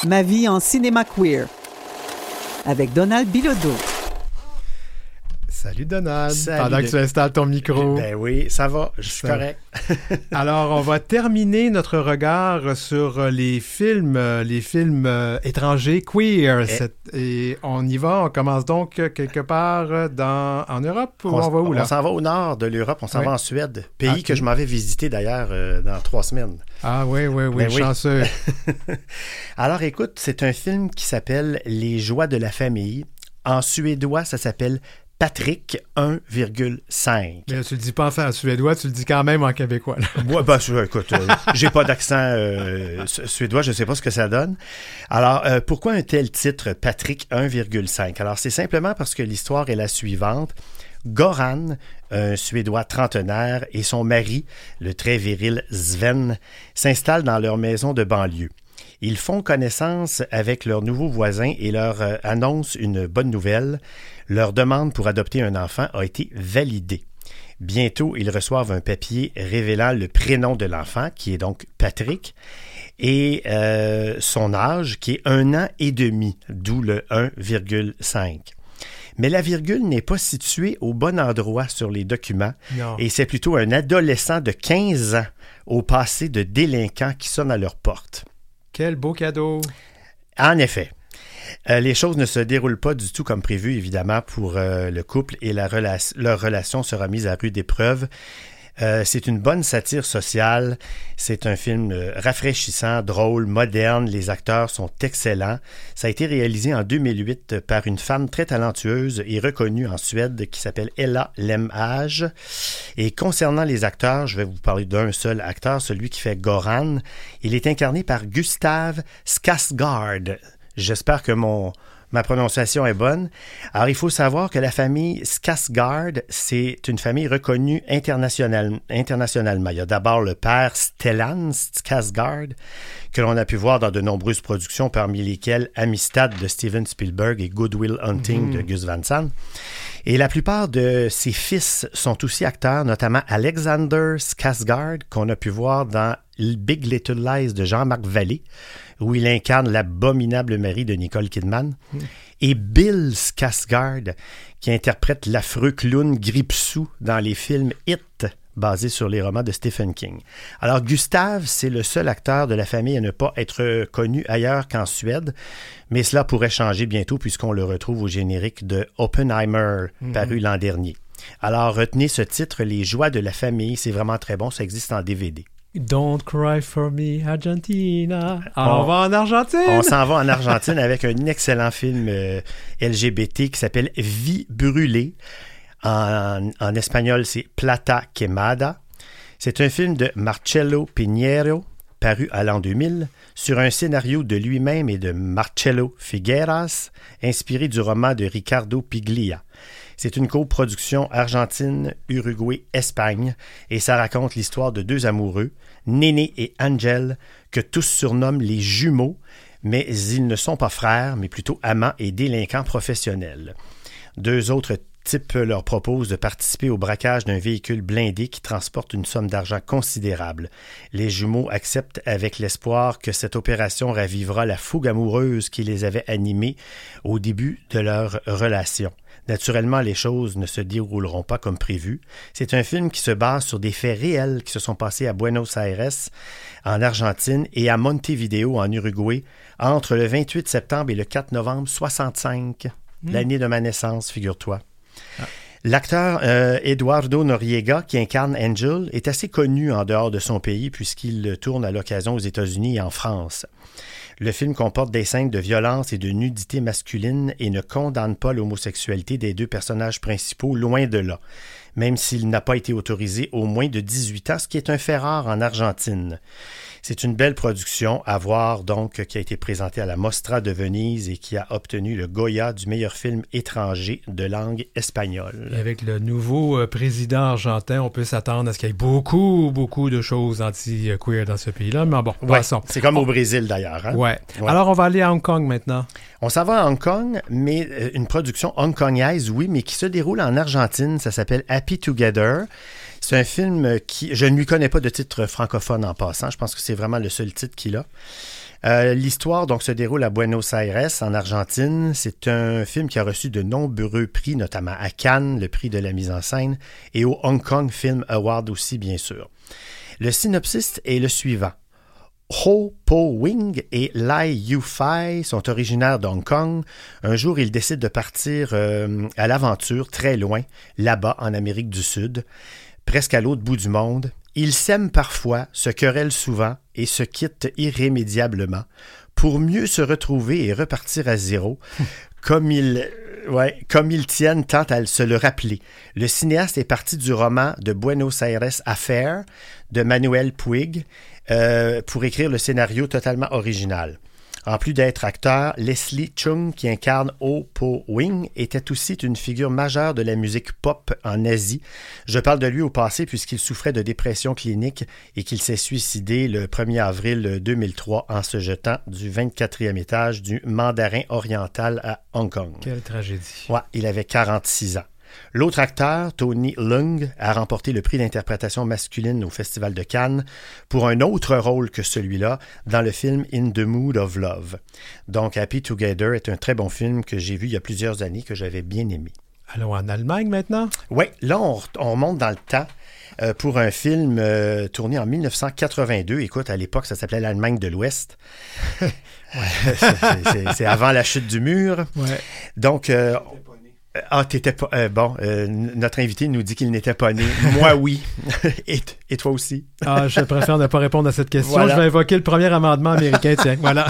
Ma vie en cinéma queer avec Donald Bilodeau. Salut Donald, Salut pendant que tu installes ton micro. Ben oui, ça va, je suis correct. Alors, on va terminer notre regard sur les films étrangers queer. Et on y va, on commence donc quelque part en Europe ou on va où là? On s'en va au nord de l'Europe, on s'en va en Suède, pays que je m'en vais visiter d'ailleurs dans 3 semaines. Ah oui, chanceux. Alors écoute, c'est un film qui s'appelle Les joies de la famille. En suédois, ça s'appelle Patrik 1,5. Mais tu le dis pas en suédois, tu le dis quand même en québécois. Ouais, ben, écoute, j'ai pas d'accent suédois, je sais pas ce que ça donne. Alors, pourquoi un tel titre, Patrik 1,5? Alors, c'est simplement parce que l'histoire est la suivante. Goran, un Suédois trentenaire, et son mari, le très viril Sven, s'installent dans leur maison de banlieue. Ils font connaissance avec leurs nouveaux voisins et leur annoncent une bonne nouvelle. Leur demande pour adopter un enfant a été validée. Bientôt, ils reçoivent un papier révélant le prénom de l'enfant, qui est donc Patrik, et son âge, qui est 1 an et demi, d'où le 1,5. Mais la virgule n'est pas située au bon endroit sur les documents. Non. Et c'est plutôt un adolescent de 15 ans au passé de délinquant qui sonne à leur porte. Quel beau cadeau! En effet. Les choses ne se déroulent pas du tout comme prévu, évidemment, pour le couple et leur relation sera mise à rude épreuve. C'est une bonne satire sociale. C'est un film rafraîchissant, drôle, moderne. Les acteurs sont excellents. Ça a été réalisé en 2008 par une femme très talentueuse et reconnue en Suède qui s'appelle Ella Lemhage. Et concernant les acteurs, je vais vous parler d'un seul acteur, celui qui fait Goran. Il est incarné par Gustav Skarsgård. J'espère que ma prononciation est bonne. Alors, il faut savoir que la famille Skarsgård, c'est une famille reconnue internationalement. Il y a d'abord le père Stellan Skarsgård, que l'on a pu voir dans de nombreuses productions, parmi lesquelles Amistad de Steven Spielberg et Good Will Hunting de Gus Van Sant. Et la plupart de ses fils sont aussi acteurs, notamment Alexander Skarsgård, qu'on a pu voir dans Big Little Lies de Jean-Marc Vallée, où il incarne l'abominable mari de Nicole Kidman, et Bill Skarsgård, qui interprète l'affreux clown Gripsou dans les films It, basés sur les romans de Stephen King. Alors, Gustav, c'est le seul acteur de la famille à ne pas être connu ailleurs qu'en Suède, mais cela pourrait changer bientôt puisqu'on le retrouve au générique de Oppenheimer, paru l'an dernier. Alors, retenez ce titre, Les joies de la famille, c'est vraiment très bon, ça existe en DVD. Don't cry for me, Argentina. On va en Argentine. On s'en va en Argentine avec un excellent film LGBT qui s'appelle Vie brûlée. En espagnol, c'est Plata Quemada. C'est un film de Marcelo Piñero, paru à l'an 2000, sur un scénario de lui-même et de Marcelo Figueras, inspiré du roman de Ricardo Piglia. C'est une coproduction Argentine, Uruguay, Espagne, et ça raconte l'histoire de 2 amoureux, Néné et Angel, que tous surnomment les jumeaux, mais ils ne sont pas frères, mais plutôt amants et délinquants professionnels. 2 autres types leur proposent de participer au braquage d'un véhicule blindé qui transporte une somme d'argent considérable. Les jumeaux acceptent avec l'espoir que cette opération ravivera la fougue amoureuse qui les avait animés au début de leur relation. Naturellement, les choses ne se dérouleront pas comme prévu. C'est un film qui se base sur des faits réels qui se sont passés à Buenos Aires, en Argentine, et à Montevideo, en Uruguay, entre le 28 septembre et le 4 novembre 65, l'année de ma naissance, figure-toi. Ah. L'acteur Eduardo Noriega, qui incarne Angel, est assez connu en dehors de son pays puisqu'il tourne à l'occasion aux États-Unis et en France. Le film comporte des scènes de violence et de nudité masculine et ne condamne pas l'homosexualité des 2 personnages principaux, loin de là, même s'il n'a pas été autorisé au moins de 18 ans, ce qui est un fait rare en Argentine. C'est une belle production à voir, donc, qui a été présentée à la Mostra de Venise et qui a obtenu le Goya du meilleur film étranger de langue espagnole. Avec le nouveau président argentin, on peut s'attendre à ce qu'il y ait beaucoup de choses anti-queer dans ce pays-là, mais bon, passons. C'est comme au Brésil, d'ailleurs. Hein? Ouais. Alors, on va aller à Hong Kong maintenant. On s'en va à Hong Kong, mais une production hongkongaise, oui, mais qui se déroule en Argentine. Ça s'appelle Happy Together. C'est un film qui... Je ne lui connais pas de titre francophone en passant. Je pense que c'est vraiment le seul titre qu'il a. L'histoire donc se déroule à Buenos Aires, en Argentine. C'est un film qui a reçu de nombreux prix, notamment à Cannes, le prix de la mise en scène, et au Hong Kong Film Award aussi, bien sûr. Le synopsis est le suivant. Ho Po Wing et Lai Yu-Fai sont originaires d'Hong Kong. Un jour, ils décident de partir à l'aventure très loin, là-bas en Amérique du Sud, presque à l'autre bout du monde. Ils s'aiment parfois, se querellent souvent et se quittent irrémédiablement pour mieux se retrouver et repartir à zéro, comme ils tiennent tant à se le rappeler. Le cinéaste est parti du roman de Buenos Aires Affair de Manuel Puig pour écrire le scénario totalement original. En plus d'être acteur, Leslie Chung, qui incarne Ho Po Wing, était aussi une figure majeure de la musique pop en Asie. Je parle de lui au passé puisqu'il souffrait de dépression clinique et qu'il s'est suicidé le 1er avril 2003 en se jetant du 24e étage du Mandarin oriental à Hong Kong. Quelle tragédie. Ouais, il avait 46 ans. L'autre acteur, Tony Leung, a remporté le prix d'interprétation masculine au Festival de Cannes pour un autre rôle que celui-là dans le film In the Mood of Love. Donc, Happy Together est un très bon film que j'ai vu il y a plusieurs années, que j'avais bien aimé. Allons en Allemagne maintenant? Oui, là, on remonte dans le temps pour un film tourné en 1982. Écoute, à l'époque, ça s'appelait l'Allemagne de l'Ouest. C'est avant la chute du mur. Ouais. Donc... t'étais pas... notre invité nous dit qu'il n'était pas né. Moi, oui. Et toi aussi? Je préfère ne pas répondre à cette question. Voilà. Je vais évoquer le premier amendement américain. Tiens, voilà.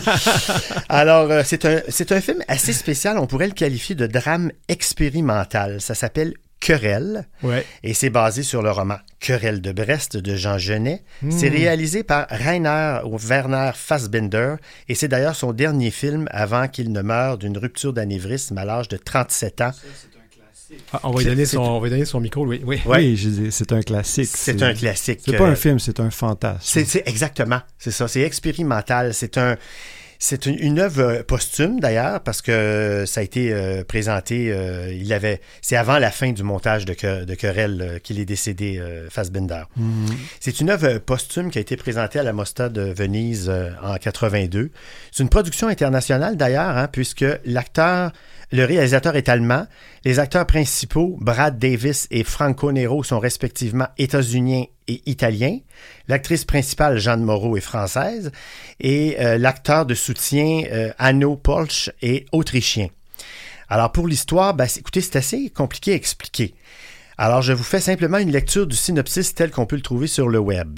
Alors, c'est un film assez spécial. On pourrait le qualifier de drame expérimental. Ça s'appelle Querelle. Ouais. Et c'est basé sur le roman Querelle de Brest de Jean Genet. C'est réalisé par Rainer Werner Fassbinder et c'est d'ailleurs son dernier film avant qu'il ne meure d'une rupture d'anévrisme à l'âge de 37 ans. On va lui donner son micro, oui. Oui, je dis, c'est un classique. C'est un classique. C'est pas un film, c'est un fantasme. C'est exactement, c'est ça. C'est expérimental. C'est une œuvre posthume, d'ailleurs, parce que ça a été présenté, c'est avant la fin du montage de Querelle qu'il est décédé, Fassbinder. Mm-hmm. C'est une œuvre posthume qui a été présentée à la Mostra de Venise en 82. C'est une production internationale, d'ailleurs, puisque le réalisateur est allemand. Les acteurs principaux, Brad Davis et Franco Nero, sont respectivement états-uniens et italiens. L'actrice principale, Jeanne Moreau, est française. Et l'acteur de soutien, Hanno Polsch, est autrichien. Alors, pour l'histoire, écoutez, c'est assez compliqué à expliquer. Alors, je vous fais simplement une lecture du synopsis tel qu'on peut le trouver sur le web.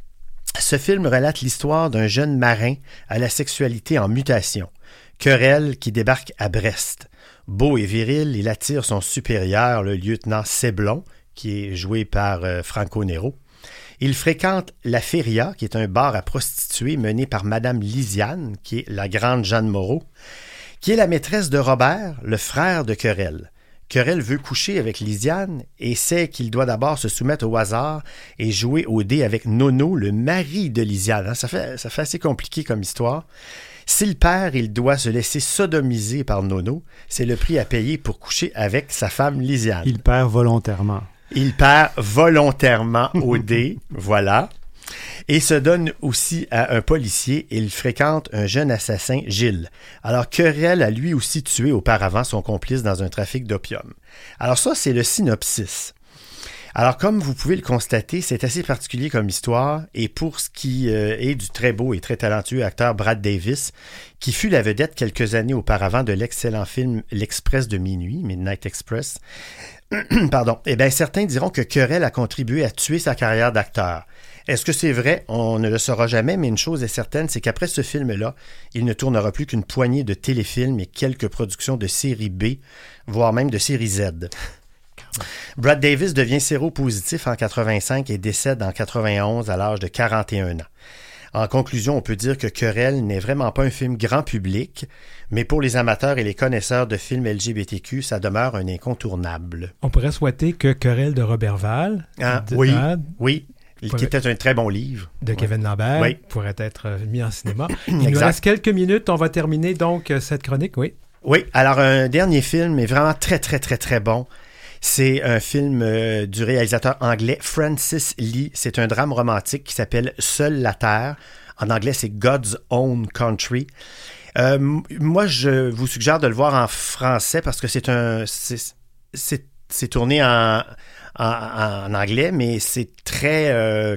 Ce film relate l'histoire d'un jeune marin à la sexualité en mutation, Querelle, qui débarque à Brest. Beau et viril, il attire son supérieur, le lieutenant Séblon, qui est joué par Franco Nero. Il fréquente la Feria, qui est un bar à prostituées mené par Madame Lisiane, qui est la grande Jeanne Moreau, qui est la maîtresse de Robert, le frère de Querelle. Querelle veut coucher avec Lisiane et sait qu'il doit d'abord se soumettre au hasard et jouer au dé avec Nono, le mari de Lisiane. Ça fait assez compliqué comme histoire. S'il perd, il doit se laisser sodomiser par Nono. C'est le prix à payer pour coucher avec sa femme Lisiane. Il perd volontairement. Il perd volontairement au dé, voilà. Et se donne aussi à un policier. Il fréquente un jeune assassin, Gilles. Alors, Querelle a lui aussi tué auparavant son complice dans un trafic d'opium. Alors ça, c'est le synopsis. Alors, comme vous pouvez le constater, c'est assez particulier comme histoire, et pour ce qui est du très beau et très talentueux acteur Brad Davis, qui fut la vedette quelques années auparavant de l'excellent film L'Express de minuit, Midnight Express, certains diront que Querelle a contribué à tuer sa carrière d'acteur. Est-ce que c'est vrai? On ne le saura jamais, mais une chose est certaine, c'est qu'après ce film-là, il ne tournera plus qu'une poignée de téléfilms et quelques productions de série B, voire même de série Z. Brad Davis devient séropositif en 85 et décède en 91 à l'âge de 41 ans. En conclusion, on peut dire que Querelle n'est vraiment pas un film grand public, mais pour les amateurs et les connaisseurs de films LGBTQ, ça demeure un incontournable. On pourrait souhaiter que Querelle de Roberval, oui, qui était un très bon livre. De Kevin Lambert, pourrait être mis en cinéma. Il nous reste quelques minutes, on va terminer donc cette chronique, oui. Oui, alors un dernier film est vraiment très, très, très, très bon. C'est un film du réalisateur anglais Francis Lee. C'est un drame romantique qui s'appelle Seule la Terre, En anglais, c'est God's Own Country. Moi, je vous suggère de le voir en français parce que c'est tourné en anglais, mais c'est très,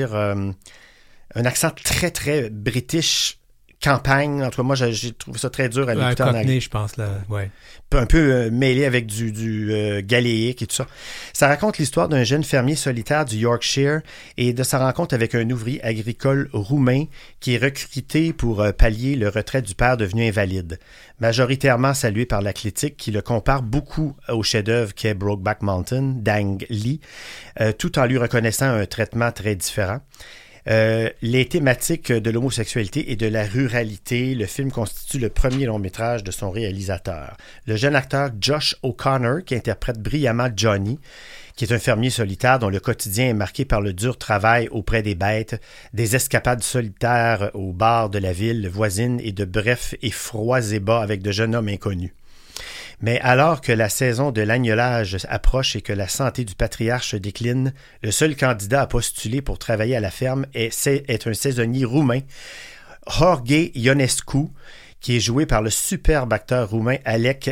un accent très, très british, campagne. En tout cas, moi, j'ai trouvé ça très dur à l'écouter en anglais. Je pense, là, ouais. Un peu mêlé avec du galéique et tout ça. Ça raconte l'histoire d'un jeune fermier solitaire du Yorkshire et de sa rencontre avec un ouvrier agricole roumain qui est recruté pour pallier le retrait du père devenu invalide. Majoritairement salué par la critique qui le compare beaucoup au chef-d'œuvre qu'est Brokeback Mountain, d'Ang Lee, tout en lui reconnaissant un traitement très différent. Les thématiques de l'homosexualité et de la ruralité, le film constitue le premier long-métrage de son réalisateur. Le jeune acteur Josh O'Connor, qui interprète brillamment Johnny, qui est un fermier solitaire dont le quotidien est marqué par le dur travail auprès des bêtes, des escapades solitaires au bar de la ville voisine et de brefs et froids ébats avec de jeunes hommes inconnus. Mais alors que la saison de l'agnelage approche et que la santé du patriarche décline, le seul candidat à postuler pour travailler à la ferme est un saisonnier roumain, Jorge Ionescu, qui est joué par le superbe acteur roumain Alec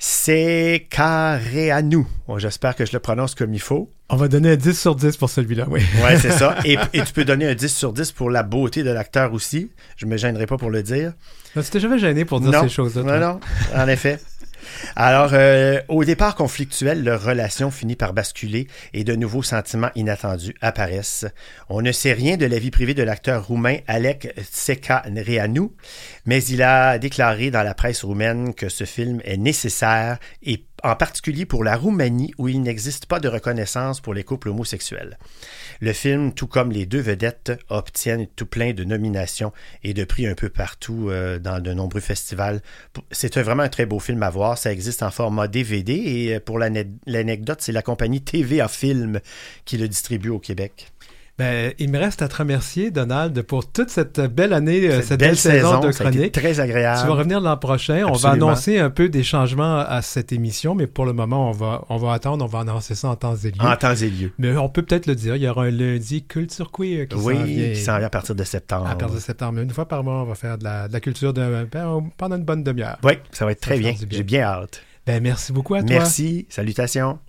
Secareanu. Bon, j'espère que je le prononce comme il faut. On va donner un 10 sur 10 pour celui-là, oui. Oui, c'est ça. Et tu peux donner un 10 sur 10 pour la beauté de l'acteur aussi. Je ne me gênerai pas pour le dire. Non, tu t'es jamais gêné pour dire ces choses-là. Non, en effet. Alors, au départ conflictuel, leur relation finit par basculer et de nouveaux sentiments inattendus apparaissent. On ne sait rien de la vie privée de l'acteur roumain Alec Secareanu, mais il a déclaré dans la presse roumaine que ce film est nécessaire et en particulier pour la Roumanie où il n'existe pas de reconnaissance pour les couples homosexuels. Le film, tout comme les deux vedettes, obtiennent tout plein de nominations et de prix un peu partout dans de nombreux festivals. C'est vraiment un très beau film à voir. Ça existe en format DVD et pour l'anecdote, c'est la compagnie TVA Film qui le distribue au Québec. Ben, il me reste à te remercier, Donald, pour toute cette belle année, cette belle saison de chronique. Ça a été très agréable. Tu vas revenir l'an prochain. Absolument. On va annoncer un peu des changements à cette émission, mais pour le moment, on va attendre. On va annoncer ça en temps et lieu. En temps et lieu. Mais on peut peut-être le dire. Il y aura un lundi Culture Queer qui s'en vient. Oui, qui s'en vient à partir de septembre. À partir de septembre. Une fois par mois, on va faire de la culture pendant une bonne demi-heure. Oui, ça va être très bien. J'ai bien hâte. Ben, merci beaucoup à toi. Merci. Salutations.